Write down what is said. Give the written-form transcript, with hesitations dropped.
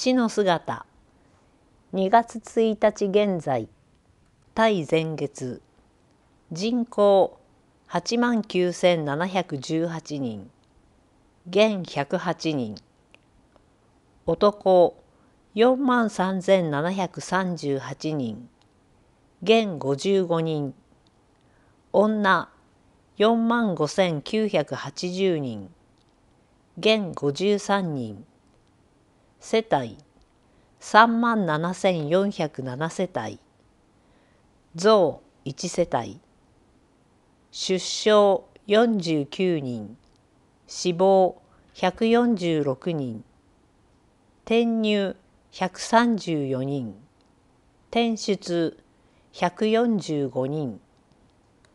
死の姿。2月1日現在、対前月、人口89,718人、現108人、男43,738人、現55人、女45,980人、現53人、世帯37,407世帯、増1世帯、出生49人、死亡146人、転入134人、転出145人、